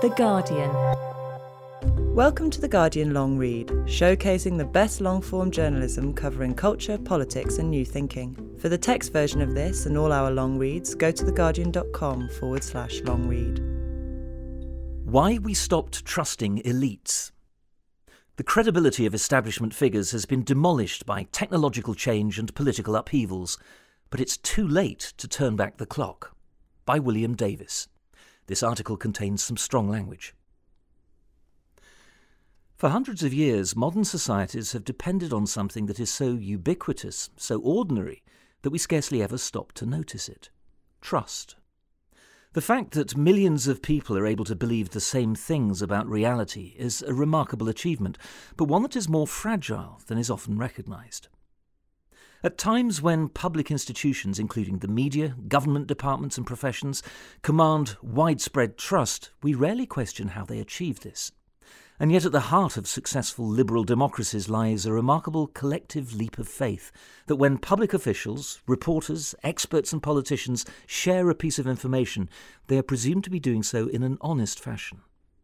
The Guardian. Welcome to The Guardian Long Read, showcasing the best long-form journalism covering culture, politics and new thinking. For the text version of this and all our long reads, go to theguardian.com/long read. Why we stopped trusting elites. The credibility of establishment figures has been demolished by technological change and political upheavals, but it's too late to turn back the clock. By William Davis. This article contains some strong language. For hundreds of years, modern societies have depended on something that is so ubiquitous, so ordinary, that we scarcely ever stop to notice it. Trust. The fact that millions of people are able to believe the same things about reality is a remarkable achievement, but one that is more fragile than is often recognised. At times when public institutions, including the media, government departments and professions, command widespread trust, we rarely question how they achieve this. And yet at the heart of successful liberal democracies lies a remarkable collective leap of faith that when public officials, reporters, experts and politicians share a piece of information, they are presumed to be doing so in an honest fashion.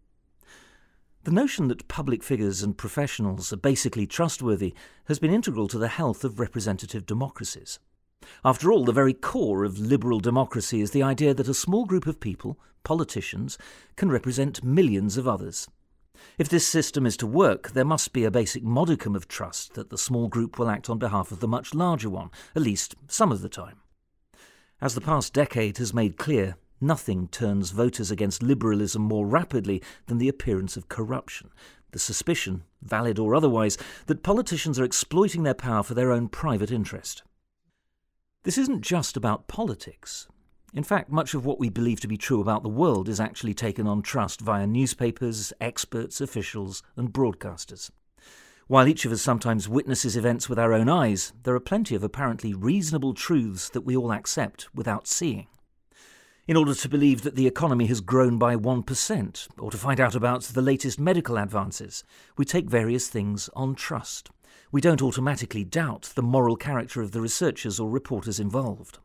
The notion that public figures and professionals are basically trustworthy has been integral to the health of representative democracies. After all, the very core of liberal democracy is the idea that a small group of people, politicians, can represent millions of others. If this system is to work, there must be a basic modicum of trust that the small group will act on behalf of the much larger one, at least some of the time. As the past decade has made clear, nothing turns voters against liberalism more rapidly than the appearance of corruption, the suspicion, valid or otherwise, that politicians are exploiting their power for their own private interest. This isn't just about politics. In fact, much of what we believe to be true about the world is actually taken on trust via newspapers, experts, officials, and broadcasters. While each of us sometimes witnesses events with our own eyes, there are plenty of apparently reasonable truths that we all accept without seeing. In order to believe that the economy has grown by 1%, or to find out about the latest medical advances, we take various things on trust. We don't automatically doubt the moral character of the researchers or reporters involved.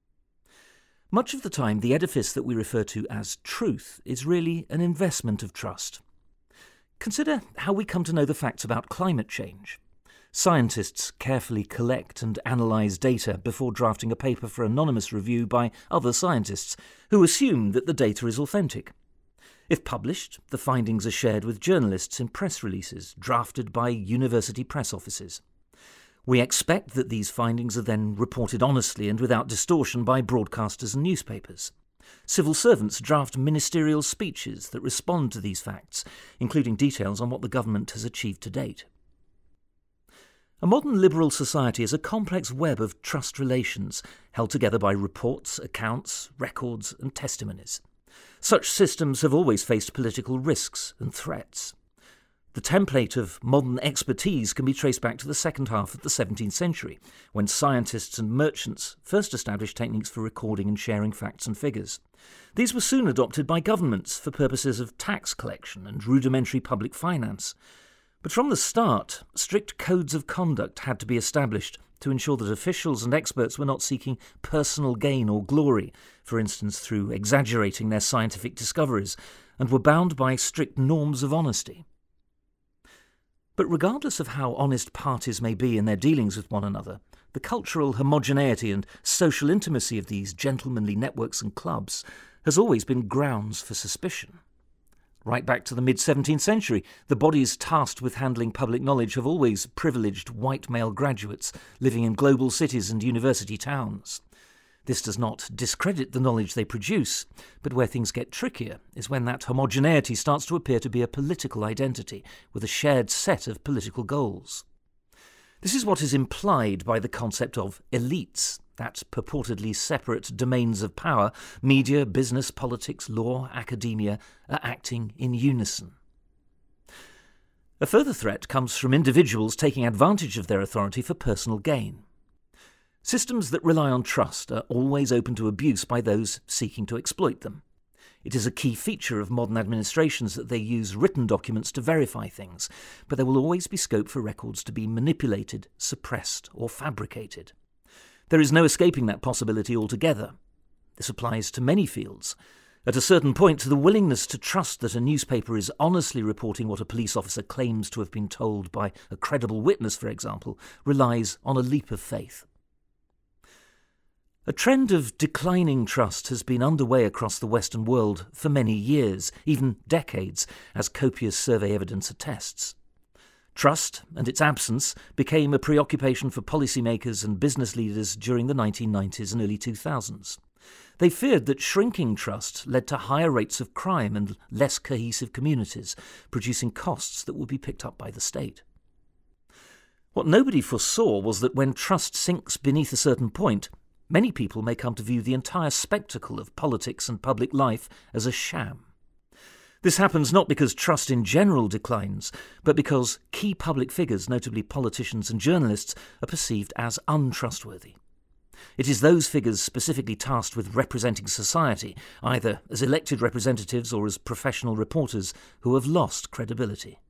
Much of the time, the edifice that we refer to as truth is really an investment of trust. Consider how we come to know the facts about climate change. Scientists carefully collect and analyse data before drafting a paper for anonymous review by other scientists, who assume that the data is authentic. If published, the findings are shared with journalists in press releases drafted by university press offices. We expect that these findings are then reported honestly and without distortion by broadcasters and newspapers. Civil servants draft ministerial speeches that respond to these facts, including details on what the government has achieved to date. A modern liberal society is a complex web of trust relations held together by reports, accounts, records and testimonies. Such systems have always faced political risks and threats. The template of modern expertise can be traced back to the second half of the 17th century, when scientists and merchants first established techniques for recording and sharing facts and figures. These were soon adopted by governments for purposes of tax collection and rudimentary public finance. But from the start, strict codes of conduct had to be established to ensure that officials and experts were not seeking personal gain or glory, for instance through exaggerating their scientific discoveries, and were bound by strict norms of honesty. But regardless of how honest parties may be in their dealings with one another, the cultural homogeneity and social intimacy of these gentlemanly networks and clubs has always been grounds for suspicion. Right back to the mid-17th century, the bodies tasked with handling public knowledge have always privileged white male graduates living in global cities and university towns. This does not discredit the knowledge they produce, but where things get trickier is when that homogeneity starts to appear to be a political identity with a shared set of political goals. This is what is implied by the concept of elites, that purportedly separate domains of power, media, business, politics, law, academia, are acting in unison. A further threat comes from individuals taking advantage of their authority for personal gain. Systems that rely on trust are always open to abuse by those seeking to exploit them. It is a key feature of modern administrations that they use written documents to verify things, but there will always be scope for records to be manipulated, suppressed, or fabricated. There is no escaping that possibility altogether. This applies to many fields. At a certain point, the willingness to trust that a newspaper is honestly reporting what a police officer claims to have been told by a credible witness, for example, relies on a leap of faith. A trend of declining trust has been underway across the Western world for many years, even decades, as copious survey evidence attests. Trust and its absence became a preoccupation for policymakers and business leaders during the 1990s and early 2000s. They feared that shrinking trust led to higher rates of crime and less cohesive communities, producing costs that would be picked up by the state. What nobody foresaw was that when trust sinks beneath a certain point, many people may come to view the entire spectacle of politics and public life as a sham. This happens not because trust in general declines, but because key public figures, notably politicians and journalists, are perceived as untrustworthy. It is those figures specifically tasked with representing society, either as elected representatives or as professional reporters, who have lost credibility.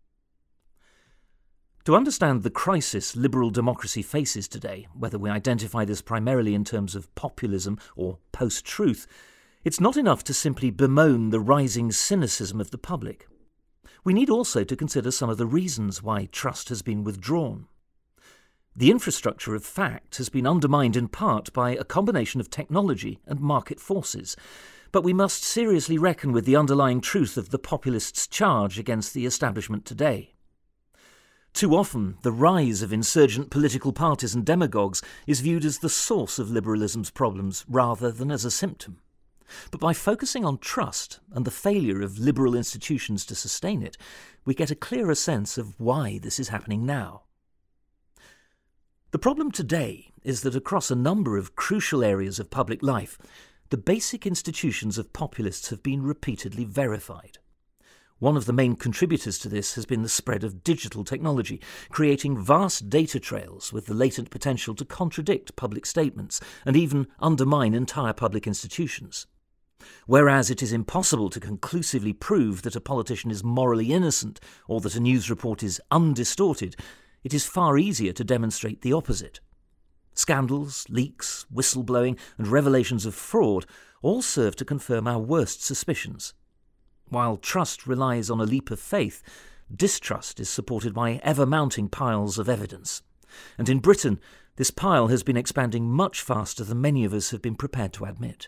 To understand the crisis liberal democracy faces today, whether we identify this primarily in terms of populism or post-truth, it's not enough to simply bemoan the rising cynicism of the public. We need also to consider some of the reasons why trust has been withdrawn. The infrastructure of fact has been undermined in part by a combination of technology and market forces, but we must seriously reckon with the underlying truth of the populists' charge against the establishment today. Too often, the rise of insurgent political parties and demagogues is viewed as the source of liberalism's problems rather than as a symptom. But by focusing on trust and the failure of liberal institutions to sustain it, we get a clearer sense of why this is happening now. The problem today is that across a number of crucial areas of public life, the basic institutions of populists have been repeatedly verified. One of the main contributors to this has been the spread of digital technology, creating vast data trails with the latent potential to contradict public statements and even undermine entire public institutions. Whereas it is impossible to conclusively prove that a politician is morally innocent or that a news report is undistorted, it is far easier to demonstrate the opposite. Scandals, leaks, whistleblowing, and revelations of fraud all serve to confirm our worst suspicions. While trust relies on a leap of faith, distrust is supported by ever-mounting piles of evidence. And in Britain, this pile has been expanding much faster than many of us have been prepared to admit.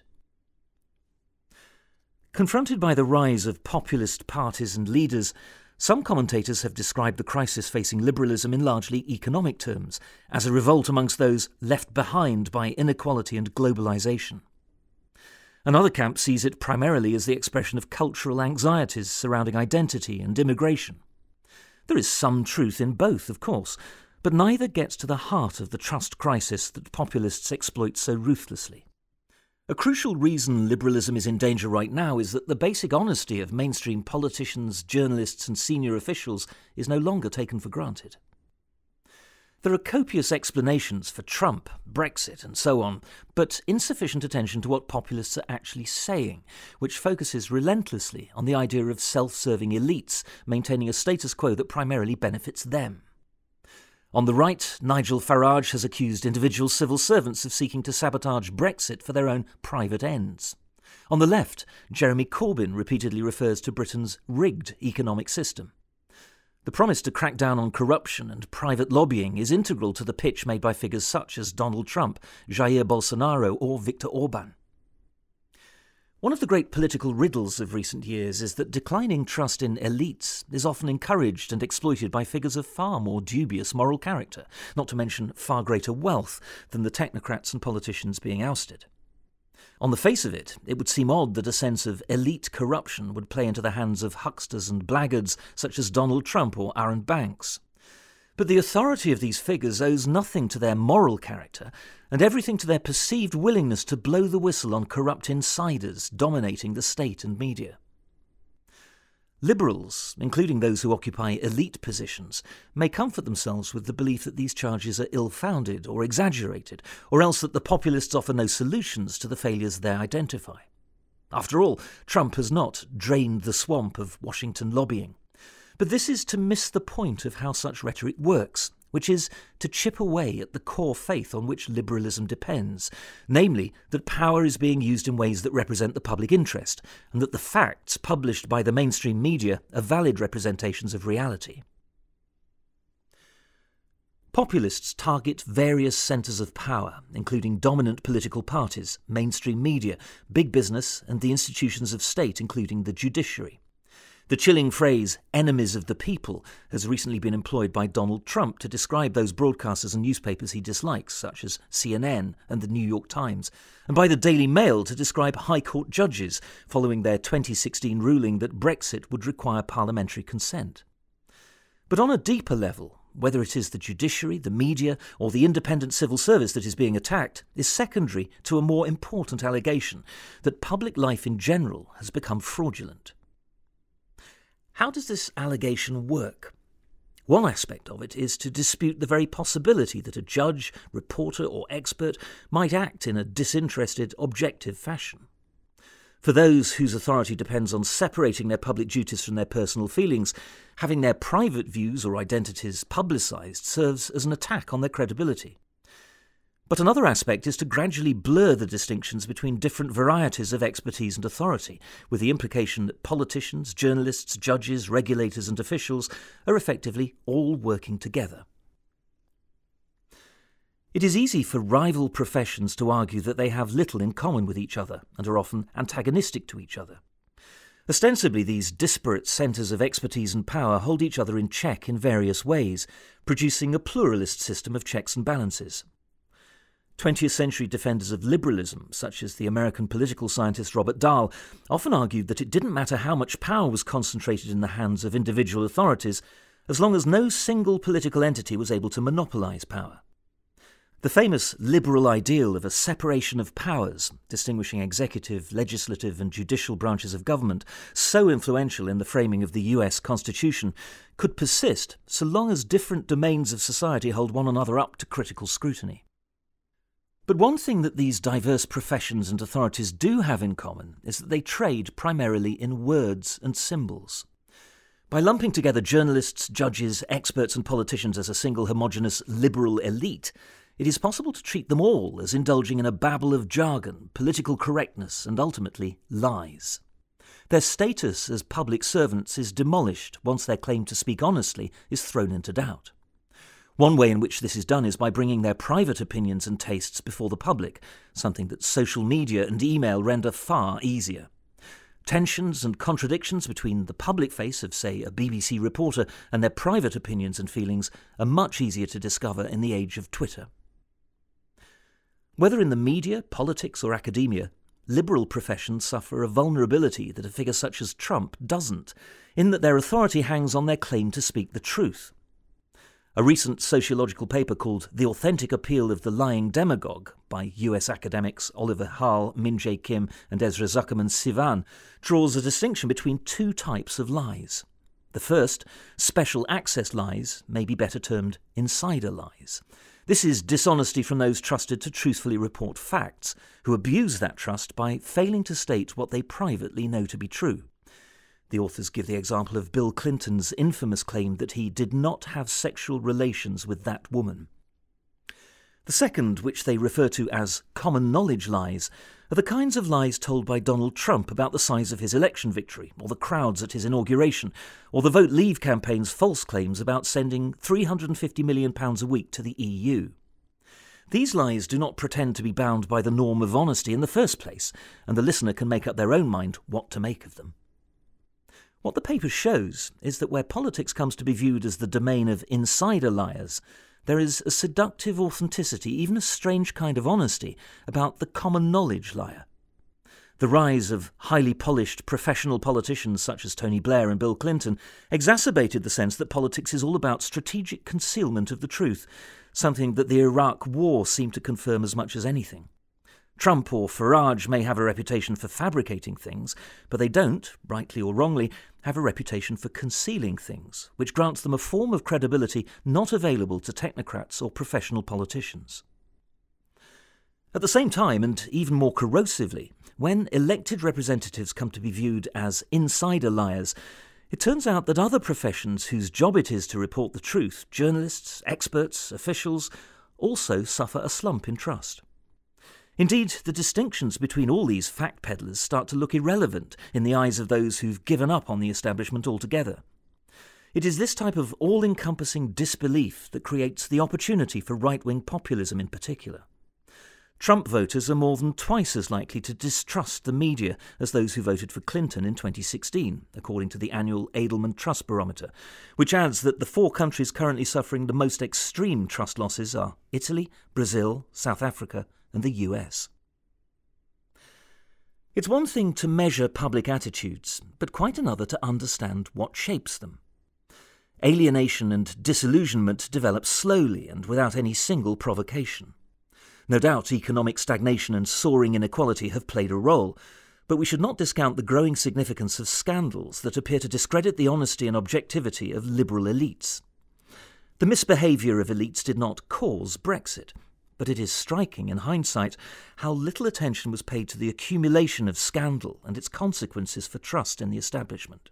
Confronted by the rise of populist parties and leaders, some commentators have described the crisis facing liberalism in largely economic terms, as a revolt amongst those left behind by inequality and globalisation. Another camp sees it primarily as the expression of cultural anxieties surrounding identity and immigration. There is some truth in both, of course, but neither gets to the heart of the trust crisis that populists exploit so ruthlessly. A crucial reason liberalism is in danger right now is that the basic honesty of mainstream politicians, journalists and senior officials is no longer taken for granted. There are copious explanations for Trump, Brexit and so on, but insufficient attention to what populists are actually saying, which focuses relentlessly on the idea of self-serving elites maintaining a status quo that primarily benefits them. On the right, Nigel Farage has accused individual civil servants of seeking to sabotage Brexit for their own private ends. On the left, Jeremy Corbyn repeatedly refers to Britain's rigged economic system. The promise to crack down on corruption and private lobbying is integral to the pitch made by figures such as Donald Trump, Jair Bolsonaro or Viktor Orban. One of the great political riddles of recent years is that declining trust in elites is often encouraged and exploited by figures of far more dubious moral character, not to mention far greater wealth than the technocrats and politicians being ousted. On the face of it, it would seem odd that a sense of elite corruption would play into the hands of hucksters and blackguards such as Donald Trump or Arron Banks. But the authority of these figures owes nothing to their moral character and everything to their perceived willingness to blow the whistle on corrupt insiders dominating the state and media. Liberals, including those who occupy elite positions, may comfort themselves with the belief that these charges are ill-founded or exaggerated, or else that the populists offer no solutions to the failures they identify. After all, Trump has not drained the swamp of Washington lobbying. But this is to miss the point of how such rhetoric works, which is to chip away at the core faith on which liberalism depends, namely that power is being used in ways that represent the public interest, and that the facts published by the mainstream media are valid representations of reality. Populists target various centres of power, including dominant political parties, mainstream media, big business, and the institutions of state, including the judiciary. The chilling phrase, enemies of the people, has recently been employed by Donald Trump to describe those broadcasters and newspapers he dislikes, such as CNN and the New York Times, and by the Daily Mail to describe High Court judges following their 2016 ruling that Brexit would require parliamentary consent. But on a deeper level, whether it is the judiciary, the media, or the independent civil service that is being attacked, is secondary to a more important allegation that public life in general has become fraudulent. How does this allegation work? One aspect of it is to dispute the very possibility that a judge, reporter, or expert might act in a disinterested, objective fashion. For those whose authority depends on separating their public duties from their personal feelings, having their private views or identities publicised serves as an attack on their credibility. But another aspect is to gradually blur the distinctions between different varieties of expertise and authority, with the implication that politicians, journalists, judges, regulators and officials are effectively all working together. It is easy for rival professions to argue that they have little in common with each other and are often antagonistic to each other. Ostensibly, these disparate centres of expertise and power hold each other in check in various ways, producing a pluralist system of checks and balances. 20th century defenders of liberalism, such as the American political scientist Robert Dahl, often argued that it didn't matter how much power was concentrated in the hands of individual authorities, as long as no single political entity was able to monopolise power. The famous liberal ideal of a separation of powers, distinguishing executive, legislative and judicial branches of government, so influential in the framing of the US Constitution, could persist so long as different domains of society hold one another up to critical scrutiny. But one thing that these diverse professions and authorities do have in common is that they trade primarily in words and symbols. By lumping together journalists, judges, experts and politicians as a single homogeneous liberal elite, it is possible to treat them all as indulging in a babble of jargon, political correctness and ultimately lies. Their status as public servants is demolished once their claim to speak honestly is thrown into doubt. One way in which this is done is by bringing their private opinions and tastes before the public, something that social media and email render far easier. Tensions and contradictions between the public face of, say, a BBC reporter and their private opinions and feelings are much easier to discover in the age of Twitter. Whether in the media, politics or academia, liberal professions suffer a vulnerability that a figure such as Trump doesn't, in that their authority hangs on their claim to speak the truth. A recent sociological paper called The Authentic Appeal of the Lying Demagogue by US academics Oliver Hall, Min-Jae Kim and Ezra Zuckerman Sivan draws a distinction between two types of lies. The first, special access lies, may be better termed insider lies. This is dishonesty from those trusted to truthfully report facts, who abuse that trust by failing to state what they privately know to be true. The authors give the example of Bill Clinton's infamous claim that he did not have sexual relations with that woman. The second, which they refer to as common knowledge lies, are the kinds of lies told by Donald Trump about the size of his election victory, or the crowds at his inauguration, or the Vote Leave campaign's false claims about sending £350 million a week to the EU. These lies do not pretend to be bound by the norm of honesty in the first place, and the listener can make up their own mind what to make of them. What the paper shows is that where politics comes to be viewed as the domain of insider liars, there is a seductive authenticity, even a strange kind of honesty, about the common knowledge liar. The rise of highly polished professional politicians such as Tony Blair and Bill Clinton exacerbated the sense that politics is all about strategic concealment of the truth, something that the Iraq War seemed to confirm as much as anything. Trump or Farage may have a reputation for fabricating things, but they don't, rightly or wrongly, have a reputation for concealing things, which grants them a form of credibility not available to technocrats or professional politicians. At the same time, and even more corrosively, when elected representatives come to be viewed as insider liars, It turns out that other professions whose job it is to report the truth, journalists, experts, officials, also suffer a slump in trust. Indeed, the distinctions between all these fact peddlers start to look irrelevant in the eyes of those who've given up on the establishment altogether. It is this type of all-encompassing disbelief that creates the opportunity for right-wing populism in particular. Trump voters are more than twice as likely to distrust the media as those who voted for Clinton in 2016, according to the annual Edelman Trust Barometer, which adds that the 4 countries currently suffering the most extreme trust losses are Italy, Brazil, South Africa, and the US. It's one thing to measure public attitudes, but quite another to understand what shapes them. Alienation and disillusionment develop slowly and without any single provocation. No doubt economic stagnation and soaring inequality have played a role, but we should not discount the growing significance of scandals that appear to discredit the honesty and objectivity of liberal elites. The misbehaviour of elites did not cause Brexit, but it is striking in hindsight how little attention was paid to the accumulation of scandal and its consequences for trust in the establishment.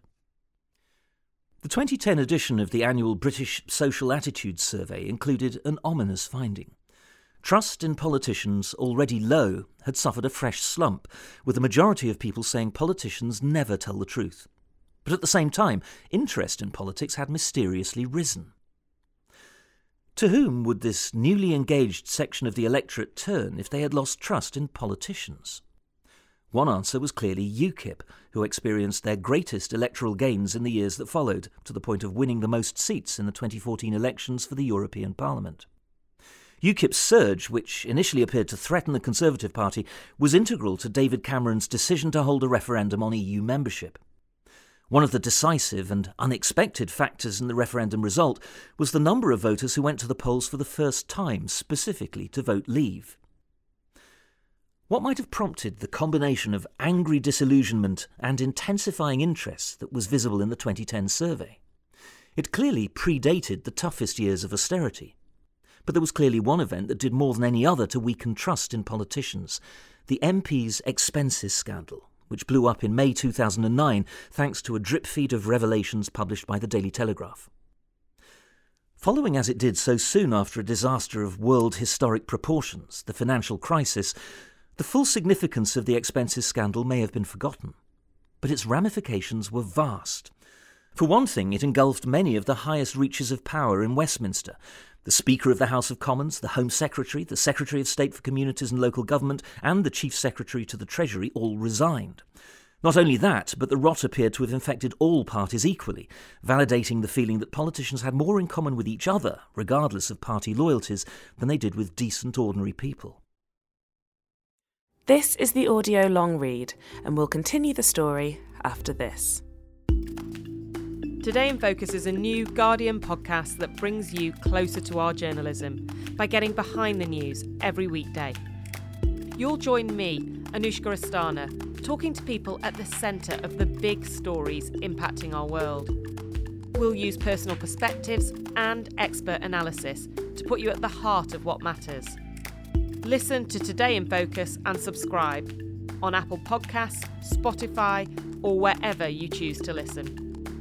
The 2010 edition of the annual British Social Attitudes Survey included an ominous finding. Trust in politicians, already low, had suffered a fresh slump, with the majority of people saying politicians never tell the truth. But at the same time, interest in politics had mysteriously risen. To whom would this newly engaged section of the electorate turn if they had lost trust in politicians? One answer was clearly UKIP, who experienced their greatest electoral gains in the years that followed, to the point of winning the most seats in the 2014 elections for the European Parliament. UKIP's surge, which initially appeared to threaten the Conservative Party, was integral to David Cameron's decision to hold a referendum on EU membership. One of the decisive and unexpected factors in the referendum result was the number of voters who went to the polls for the first time specifically to vote Leave. What might have prompted the combination of angry disillusionment and intensifying interest that was visible in the 2010 survey? It clearly predated the toughest years of austerity. But there was clearly one event that did more than any other to weaken trust in politicians: the MPs' expenses scandal, which blew up in May 2009 thanks to a drip feed of revelations published by the Daily Telegraph. Following as it did so soon after a disaster of world historic proportions, the financial crisis, the full significance of the expenses scandal may have been forgotten. But its ramifications were vast. For one thing, it engulfed many of the highest reaches of power in Westminster. The Speaker of the House of Commons, the Home Secretary, the Secretary of State for Communities and Local Government, and the Chief Secretary to the Treasury all resigned. Not only that, but the rot appeared to have infected all parties equally, validating the feeling that politicians had more in common with each other, regardless of party loyalties, than they did with decent, ordinary people. This is the audio long read, and we'll continue the story after this. Today in Focus is a new Guardian podcast that brings you closer to our journalism by getting behind the news every weekday. You'll join me, Anushka Astana, talking to people at the centre of the big stories impacting our world. We'll use personal perspectives and expert analysis to put you at the heart of what matters. Listen to Today in Focus and subscribe on Apple Podcasts, Spotify, or wherever you choose to listen.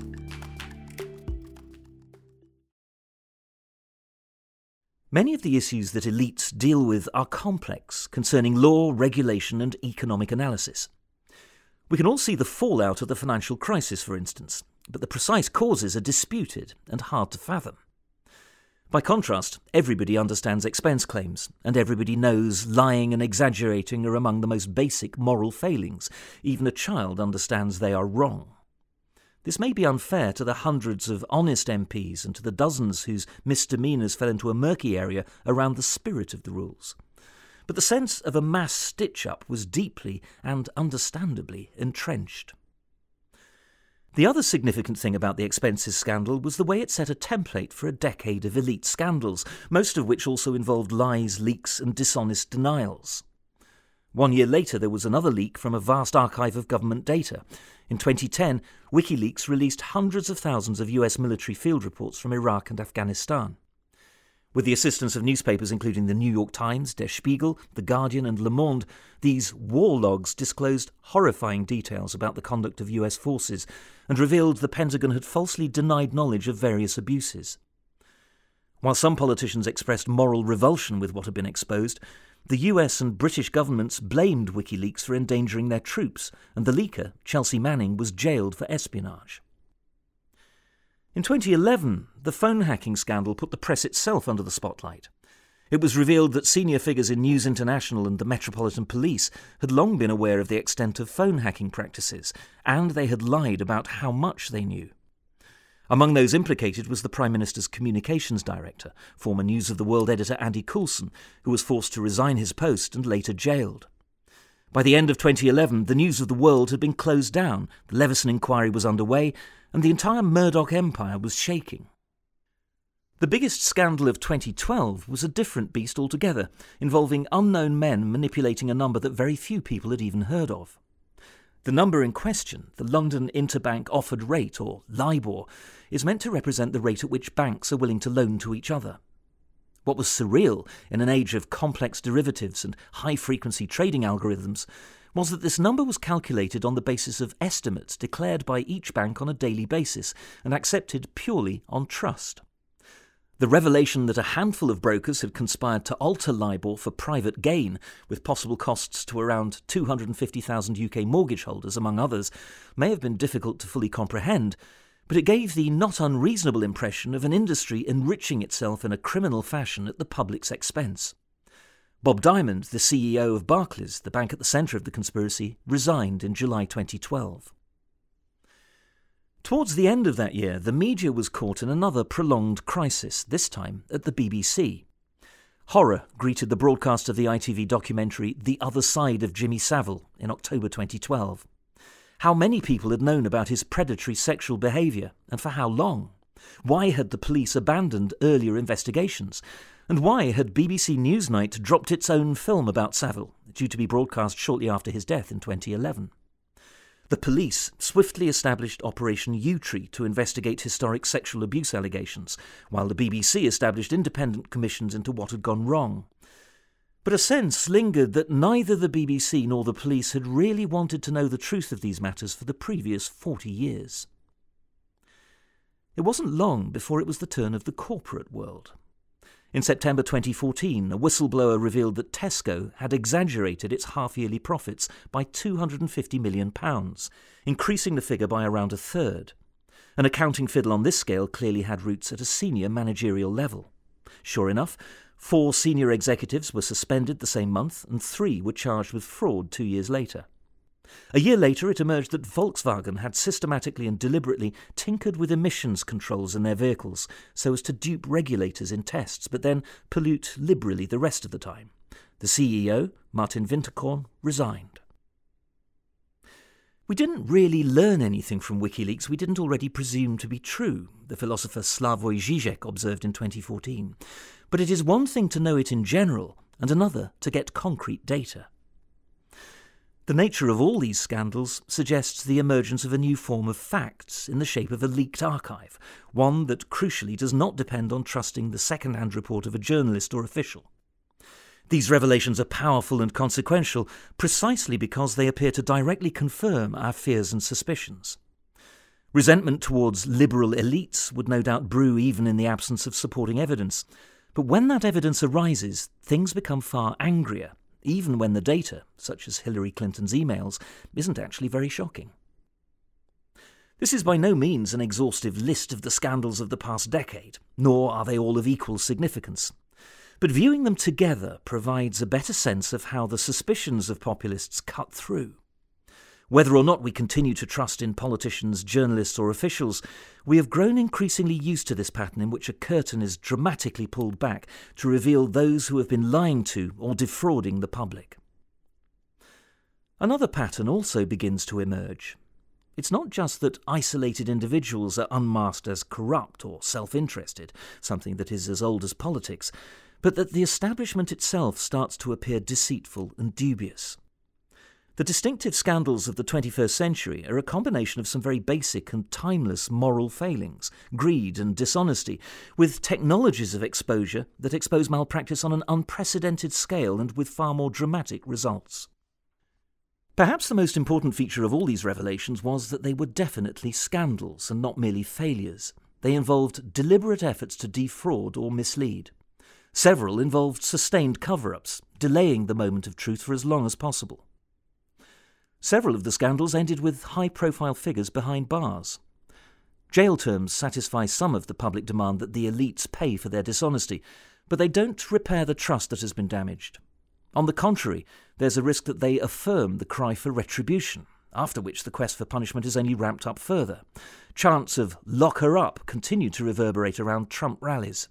Many of the issues that elites deal with are complex, concerning law, regulation and economic analysis. We can all see the fallout of the financial crisis, for instance, but the precise causes are disputed and hard to fathom. By contrast, everybody understands expense claims, and everybody knows lying and exaggerating are among the most basic moral failings. Even a child understands they are wrong. This may be unfair to the hundreds of honest MPs and to the dozens whose misdemeanours fell into a murky area around the spirit of the rules. But the sense of a mass stitch-up was deeply and understandably entrenched. The other significant thing about the expenses scandal was the way it set a template for a decade of elite scandals, most of which also involved lies, leaks and dishonest denials. 1 year later, there was another leak from a vast archive of government data. In 2010, WikiLeaks released hundreds of thousands of US military field reports from Iraq and Afghanistan. With the assistance of newspapers including the New York Times, Der Spiegel, The Guardian and Le Monde, these war logs disclosed horrifying details about the conduct of US forces and revealed the Pentagon had falsely denied knowledge of various abuses. While some politicians expressed moral revulsion with what had been exposed, the US and British governments blamed WikiLeaks for endangering their troops, and the leaker, Chelsea Manning, was jailed for espionage. In 2011, the phone hacking scandal put the press itself under the spotlight. It was revealed that senior figures in News International and the Metropolitan Police had long been aware of the extent of phone hacking practices, and they had lied about how much they knew. Among those implicated was the Prime Minister's communications director, former News of the World editor Andy Coulson, who was forced to resign his post and later jailed. By the end of 2011, the News of the World had been closed down, the Leveson inquiry was underway, and the entire Murdoch empire was shaking. The biggest scandal of 2012 was a different beast altogether, involving unknown men manipulating a number that very few people had even heard of. The number in question, the London Interbank Offered Rate, or LIBOR, is meant to represent the rate at which banks are willing to loan to each other. What was surreal in an age of complex derivatives and high-frequency trading algorithms was that this number was calculated on the basis of estimates declared by each bank on a daily basis and accepted purely on trust. The revelation that a handful of brokers had conspired to alter LIBOR for private gain, with possible costs to around 250,000 UK mortgage holders, among others, may have been difficult to fully comprehend, but it gave the not unreasonable impression of an industry enriching itself in a criminal fashion at the public's expense. Bob Diamond, the CEO of Barclays, the bank at the centre of the conspiracy, resigned in July 2012. Towards the end of that year, the media was caught in another prolonged crisis, this time at the BBC. Horror greeted the broadcast of the ITV documentary The Other Side of Jimmy Savile in October 2012. How many people had known about his predatory sexual behaviour, and for how long? Why had the police abandoned earlier investigations? And why had BBC Newsnight dropped its own film about Savile, due to be broadcast shortly after his death in 2011? The police swiftly established Operation Yewtree to investigate historic sexual abuse allegations, while the BBC established independent commissions into what had gone wrong. But a sense lingered that neither the BBC nor the police had really wanted to know the truth of these matters for the previous 40 years. It wasn't long before it was the turn of the corporate world. In September 2014, a whistleblower revealed that Tesco had exaggerated its half-yearly profits by £250 million, increasing the figure by around a third. An accounting fiddle on this scale clearly had roots at a senior managerial level. Sure enough, 4 senior executives were suspended the same month and 3 were charged with fraud 2 years later. A year later, it emerged that Volkswagen had systematically and deliberately tinkered with emissions controls in their vehicles so as to dupe regulators in tests, but then pollute liberally the rest of the time. The CEO, Martin Winterkorn, resigned. We didn't really learn anything from WikiLeaks we didn't already presume to be true, the philosopher Slavoj Žižek observed in 2014. But it is one thing to know it in general, and another to get concrete data. The nature of all these scandals suggests the emergence of a new form of facts in the shape of a leaked archive, one that crucially does not depend on trusting the second-hand report of a journalist or official. These revelations are powerful and consequential precisely because they appear to directly confirm our fears and suspicions. Resentment towards liberal elites would no doubt brew even in the absence of supporting evidence, but when that evidence arises, things become far angrier, even when the data, such as Hillary Clinton's emails, isn't actually very shocking. This is by no means an exhaustive list of the scandals of the past decade, nor are they all of equal significance. But viewing them together provides a better sense of how the suspicions of populists cut through. Whether or not we continue to trust in politicians, journalists or officials, we have grown increasingly used to this pattern in which a curtain is dramatically pulled back to reveal those who have been lying to or defrauding the public. Another pattern also begins to emerge. It's not just that isolated individuals are unmasked as corrupt or self-interested, something that is as old as politics, but that the establishment itself starts to appear deceitful and dubious. The distinctive scandals of the 21st century are a combination of some very basic and timeless moral failings, greed and dishonesty, with technologies of exposure that expose malpractice on an unprecedented scale and with far more dramatic results. Perhaps the most important feature of all these revelations was that they were definitely scandals and not merely failures. They involved deliberate efforts to defraud or mislead. Several involved sustained cover-ups, delaying the moment of truth for as long as possible. Several of the scandals ended with high-profile figures behind bars. Jail terms satisfy some of the public demand that the elites pay for their dishonesty, but they don't repair the trust that has been damaged. On the contrary, there's a risk that they affirm the cry for retribution, after which the quest for punishment is only ramped up further. Chants of "lock her up" continue to reverberate around Trump rallies.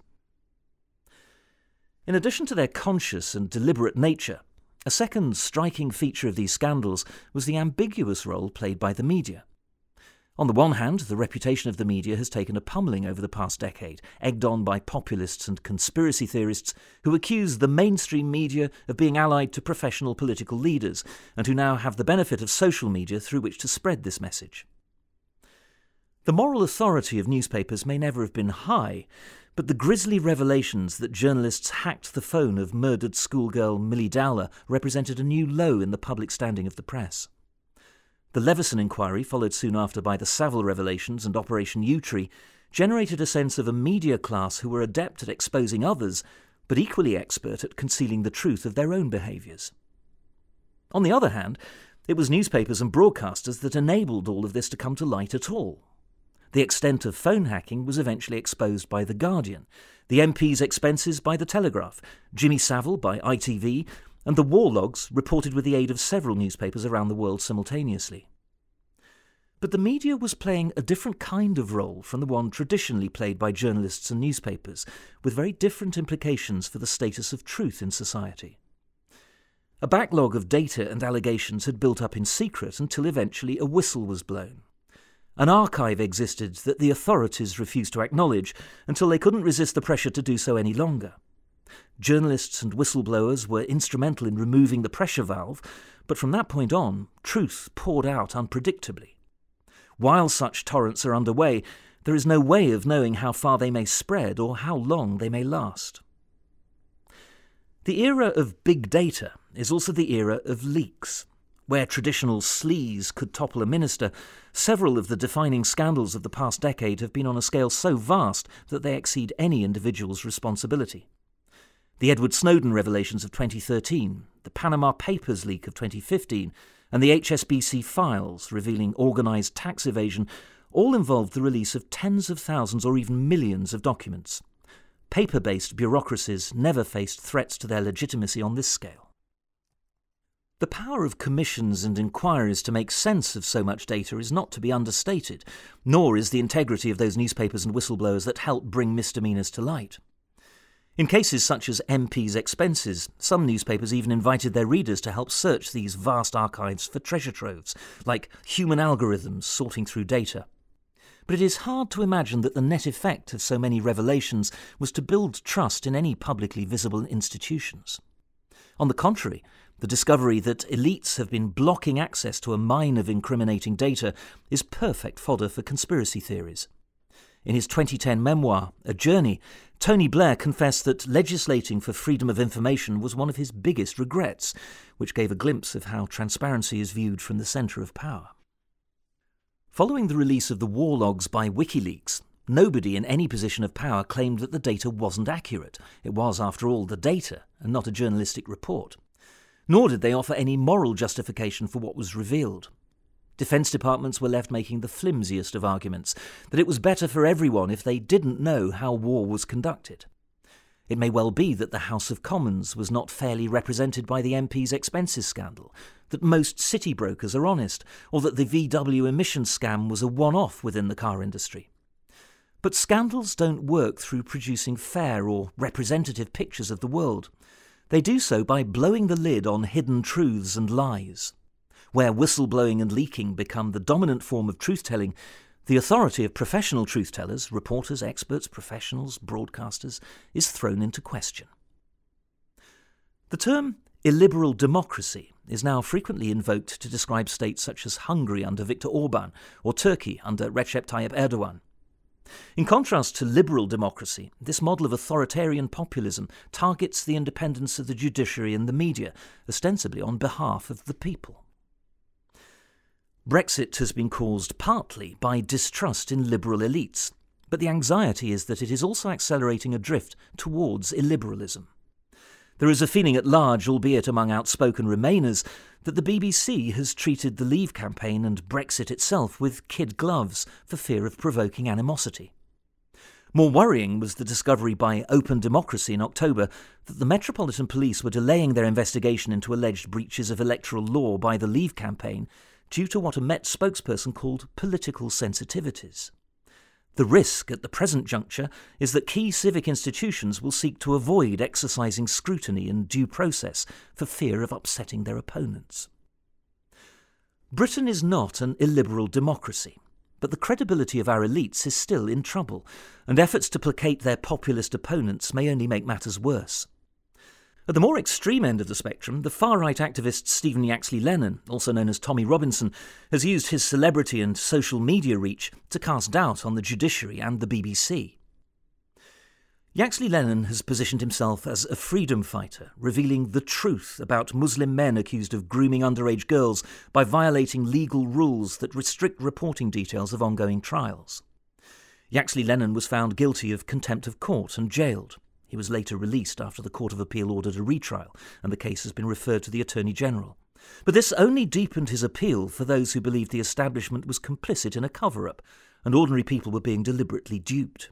In addition to their conscious and deliberate nature, a second striking feature of these scandals was the ambiguous role played by the media. On the one hand, the reputation of the media has taken a pummeling over the past decade, egged on by populists and conspiracy theorists who accuse the mainstream media of being allied to professional political leaders, and who now have the benefit of social media through which to spread this message. The moral authority of newspapers may never have been high, but the grisly revelations that journalists hacked the phone of murdered schoolgirl Millie Dowler represented a new low in the public standing of the press. The Leveson inquiry, followed soon after by the Savile revelations and Operation Yewtree, generated a sense of a media class who were adept at exposing others, but equally expert at concealing the truth of their own behaviours. On the other hand, it was newspapers and broadcasters that enabled all of this to come to light at all. The extent of phone hacking was eventually exposed by The Guardian, the MP's expenses by The Telegraph, Jimmy Savile by ITV, and the war logs reported with the aid of several newspapers around the world simultaneously. But the media was playing a different kind of role from the one traditionally played by journalists and newspapers, with very different implications for the status of truth in society. A backlog of data and allegations had built up in secret until eventually a whistle was blown. An archive existed that the authorities refused to acknowledge until they couldn't resist the pressure to do so any longer. Journalists and whistleblowers were instrumental in removing the pressure valve, but from that point on, truth poured out unpredictably. While such torrents are underway, there is no way of knowing how far they may spread or how long they may last. The era of big data is also the era of leaks. Where traditional sleaze could topple a minister, several of the defining scandals of the past decade have been on a scale so vast that they exceed any individual's responsibility. The Edward Snowden revelations of 2013, the Panama Papers leak of 2015, and the HSBC files revealing organised tax evasion all involved the release of tens of thousands or even millions of documents. Paper-based bureaucracies never faced threats to their legitimacy on this scale. The power of commissions and inquiries to make sense of so much data is not to be understated, nor is the integrity of those newspapers and whistleblowers that help bring misdemeanours to light. In cases such as MP's expenses, some newspapers even invited their readers to help search these vast archives for treasure troves, like human algorithms sorting through data. But it is hard to imagine that the net effect of so many revelations was to build trust in any publicly visible institutions. On the contrary, the discovery that elites have been blocking access to a mine of incriminating data is perfect fodder for conspiracy theories. In his 2010 memoir, A Journey, Tony Blair confessed that legislating for freedom of information was one of his biggest regrets, which gave a glimpse of how transparency is viewed from the centre of power. Following the release of the war logs by WikiLeaks, nobody in any position of power claimed that the data wasn't accurate. It was, after all, the data and not a journalistic report. Nor did they offer any moral justification for what was revealed. Defence departments were left making the flimsiest of arguments, that it was better for everyone if they didn't know how war was conducted. It may well be that the House of Commons was not fairly represented by the MP's expenses scandal, that most city brokers are honest, or that the VW emissions scam was a one-off within the car industry. But scandals don't work through producing fair or representative pictures of the world. They do so by blowing the lid on hidden truths and lies. Where whistleblowing and leaking become the dominant form of truth-telling, the authority of professional truth-tellers, reporters, experts, professionals, broadcasters, is thrown into question. The term illiberal democracy is now frequently invoked to describe states such as Hungary under Viktor Orban or Turkey under Recep Tayyip Erdogan. In contrast to liberal democracy, this model of authoritarian populism targets the independence of the judiciary and the media, ostensibly on behalf of the people. Brexit has been caused partly by distrust in liberal elites, but the anxiety is that it is also accelerating a drift towards illiberalism. There is a feeling at large, albeit among outspoken Remainers, that the BBC has treated the Leave campaign and Brexit itself with kid gloves for fear of provoking animosity. More worrying was the discovery by Open Democracy in October that the Metropolitan Police were delaying their investigation into alleged breaches of electoral law by the Leave campaign due to what a Met spokesperson called political sensitivities. The risk at the present juncture is that key civic institutions will seek to avoid exercising scrutiny and due process for fear of upsetting their opponents. Britain is not an illiberal democracy, but the credibility of our elites is still in trouble, and efforts to placate their populist opponents may only make matters worse. At the more extreme end of the spectrum, the far-right activist Stephen Yaxley-Lennon, also known as Tommy Robinson, has used his celebrity and social media reach to cast doubt on the judiciary and the BBC. Yaxley-Lennon has positioned himself as a freedom fighter, revealing the truth about Muslim men accused of grooming underage girls by violating legal rules that restrict reporting details of ongoing trials. Yaxley-Lennon was found guilty of contempt of court and jailed. He was later released after the Court of Appeal ordered a retrial, and the case has been referred to the Attorney General. But this only deepened his appeal for those who believed the establishment was complicit in a cover-up, and ordinary people were being deliberately duped.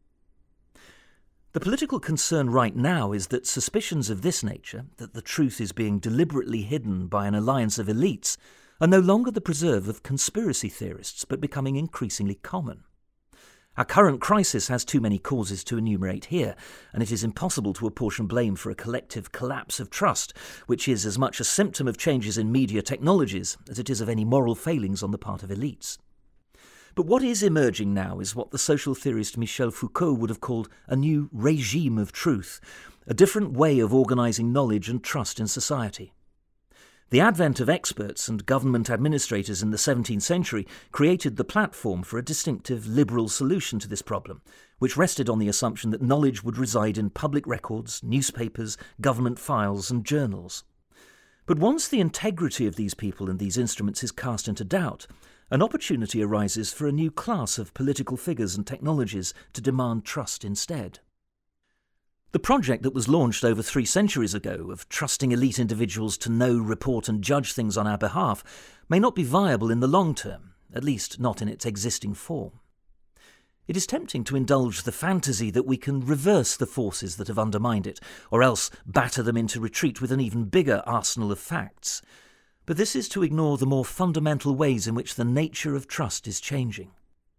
The political concern right now is that suspicions of this nature, that the truth is being deliberately hidden by an alliance of elites, are no longer the preserve of conspiracy theorists, but becoming increasingly common. Our current crisis has too many causes to enumerate here, and it is impossible to apportion blame for a collective collapse of trust, which is as much a symptom of changes in media technologies as it is of any moral failings on the part of elites. But what is emerging now is what the social theorist Michel Foucault would have called a new regime of truth, a different way of organising knowledge and trust in society. The advent of experts and government administrators in the 17th century created the platform for a distinctive liberal solution to this problem, which rested on the assumption that knowledge would reside in public records, newspapers, government files and journals. But once the integrity of these people and these instruments is cast into doubt, an opportunity arises for a new class of political figures and technologies to demand trust instead. The project that was launched over 3 centuries ago of trusting elite individuals to know, report and judge things on our behalf may not be viable in the long term, at least not in its existing form. It is tempting to indulge the fantasy that we can reverse the forces that have undermined it, or else batter them into retreat with an even bigger arsenal of facts. But this is to ignore the more fundamental ways in which the nature of trust is changing.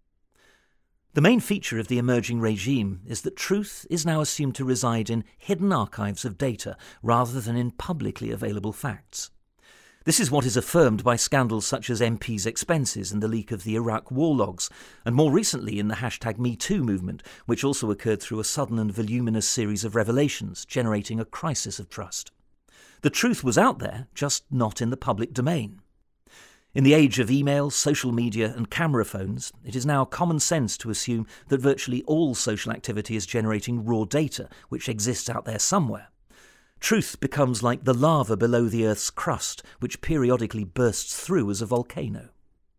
The main feature of the emerging regime is that truth is now assumed to reside in hidden archives of data rather than in publicly available facts. This is what is affirmed by scandals such as MPs' expenses and the leak of the Iraq war logs, and more recently in the #MeToo movement, which also occurred through a sudden and voluminous series of revelations, generating a crisis of trust. The truth was out there, just not in the public domain. In the age of email, social media and camera phones, it is now common sense to assume that virtually all social activity is generating raw data, which exists out there somewhere. Truth becomes like the lava below the Earth's crust, which periodically bursts through as a volcano.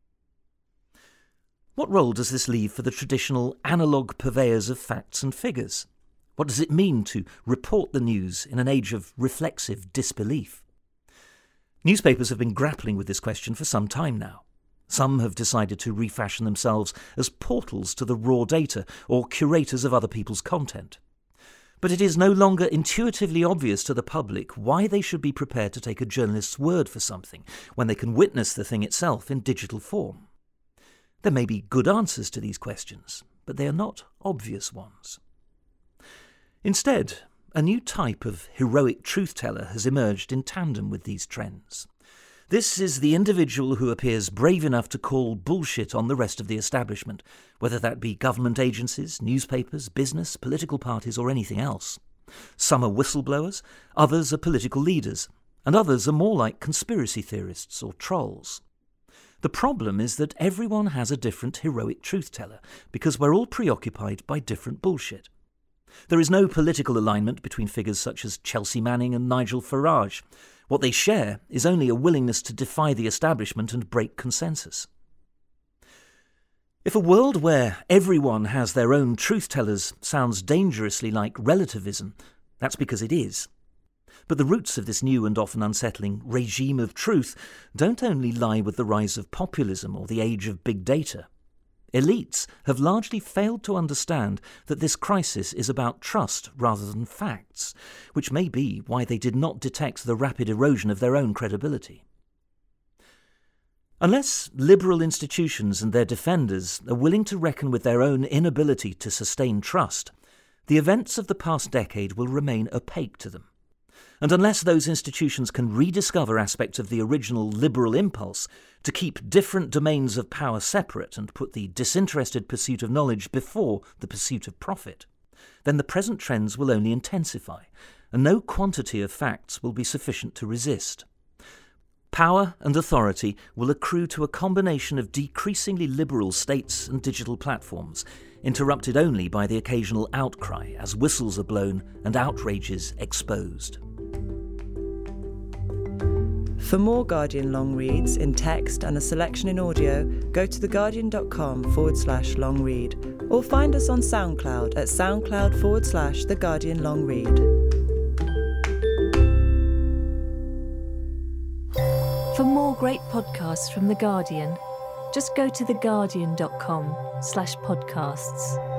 What role does this leave for the traditional analogue purveyors of facts and figures? What does it mean to report the news in an age of reflexive disbelief? Newspapers have been grappling with this question for some time now. Some have decided to refashion themselves as portals to the raw data or curators of other people's content. But it is no longer intuitively obvious to the public why they should be prepared to take a journalist's word for something when they can witness the thing itself in digital form. There may be good answers to these questions, but they are not obvious ones. Instead, a new type of heroic truth-teller has emerged in tandem with these trends. This is the individual who appears brave enough to call bullshit on the rest of the establishment, whether that be government agencies, newspapers, business, political parties or anything else. Some are whistleblowers, others are political leaders, and others are more like conspiracy theorists or trolls. The problem is that everyone has a different heroic truth-teller because we're all preoccupied by different bullshit. There is no political alignment between figures such as Chelsea Manning and Nigel Farage. What they share is only a willingness to defy the establishment and break consensus. If a world where everyone has their own truth-tellers sounds dangerously like relativism, that's because it is. But the roots of this new and often unsettling regime of truth don't only lie with the rise of populism or the age of big data. Elites have largely failed to understand that this crisis is about trust rather than facts, which may be why they did not detect the rapid erosion of their own credibility. Unless liberal institutions and their defenders are willing to reckon with their own inability to sustain trust, the events of the past decade will remain opaque to them. And unless those institutions can rediscover aspects of the original liberal impulse to keep different domains of power separate and put the disinterested pursuit of knowledge before the pursuit of profit, then the present trends will only intensify, and no quantity of facts will be sufficient to resist. Power and authority will accrue to a combination of decreasingly liberal states and digital platforms, interrupted only by the occasional outcry as whistles are blown and outrages exposed. For more Guardian long reads in text and a selection in audio, go to theguardian.com/long read or find us on SoundCloud at soundcloud/The Guardian Long Read. For more great podcasts from The Guardian, just go to theguardian.com/podcasts.